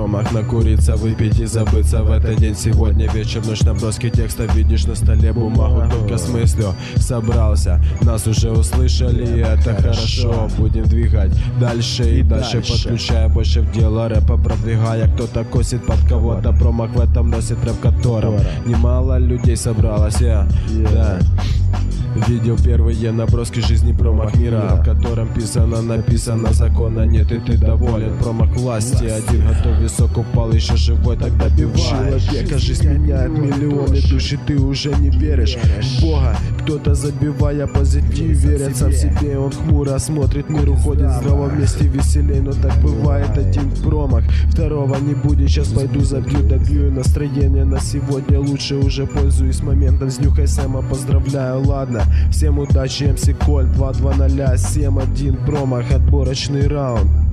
промах. Накуриться, выпить и забыться в этот день. Сегодня вечер, ночь, наброски текста. Видишь на столе бумагу, только с мыслью собрался. Нас уже услышали, и это хорошо. Будем двигать дальше и дальше, подключая больше в дело рэпа, продвигая. Кто-то косит под кого-то, промах в этом носит рэп, в котором немало людей собралось. Да. Видел первые наброски жизни, промах мира, в котором написано закона нет, и ты доволен. Промах власти, один готов, висок упал, еще живой, тогда бивай. Человека жизнь меняет миллионы душ, и ты уже не веришь в Бога. Кто-то, забивая позитив, верит сам себе, он хмуро смотрит, мир уходит здраво, вместе веселей. Но так бывает, один промах, второго не будет. Сейчас пойду забью, добью, и настроение на сегодня лучше, уже пользуюсь моментом. С Нюхай Сэма поздравляю, ладно. Всем удачи, МС Коль 2-2-0, 7-1, промах, отборочный раунд.